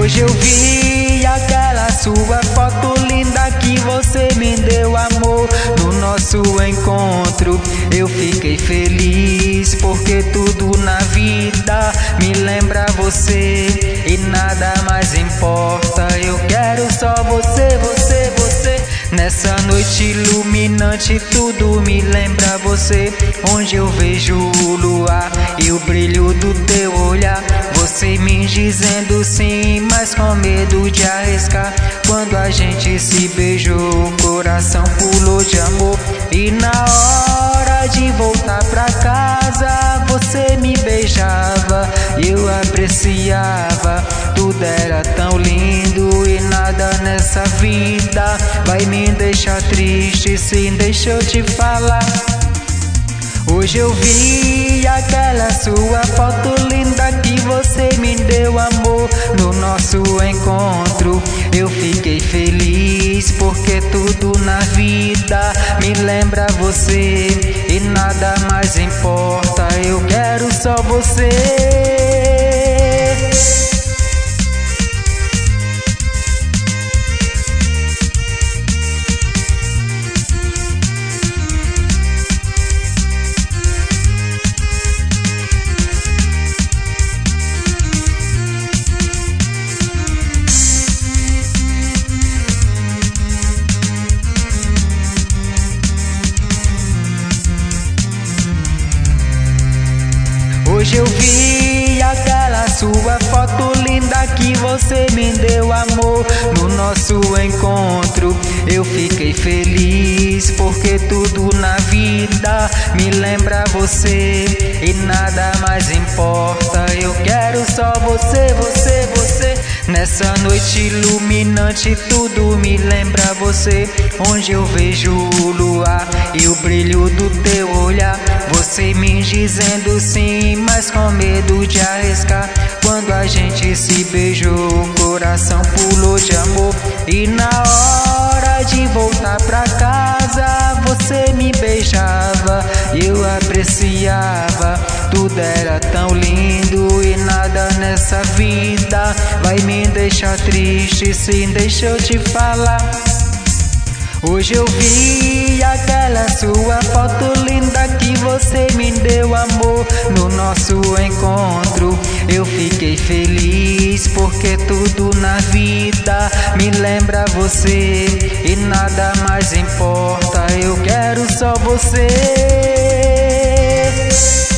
Hoje eu vi aquela sua foto linda que você me deu, amor. No nosso encontro eu fiquei feliz, porque tudo na vida me lembra você e nada mais importa. Eu quero só você, você, você. Nessa noite iluminante tudo me lembra você. Onde eu vejo o luar e o brilho do teu olhar, você me dizendo sim, mas com medo de arriscar. Quando a gente se beijou, o coração pulou de amor. E na hora de voltar pra casa, você me beijava, eu apreciava. Tudo era tão lindo e nada nessa vida vai me deixar triste. Sim, deixa eu te falar. Hoje eu vi aquela sua foto linda que você me deu, amor. No nosso encontro eu fiquei feliz, porque tudo na vida me lembra você e nada mais importa. Eu quero só você. Hoje eu vi aquela sua foto linda que você me deu, amor. No nosso encontro eu fiquei feliz, porque tudo na vida me lembra você e nada mais importa. Eu quero só você, você, você. Nessa noite iluminante tudo me lembra você. Onde eu vejo o luar e o brilho do teu olhar, você me dizendo sim, mas com medo de arriscar. Quando a gente se beijou, o coração pulou de amor. E na hora de voltar pra casa, você me beijava, eu apreciava. Tudo era tão lindo e nada nessa vida vai me deixar triste. Sim, deixa eu te falar. Hoje eu vi aquela sua foto linda que você me deu, amor. No nosso encontro eu fiquei feliz, porque tudo na vida me lembra você e nada mais importa. Eu quero só você.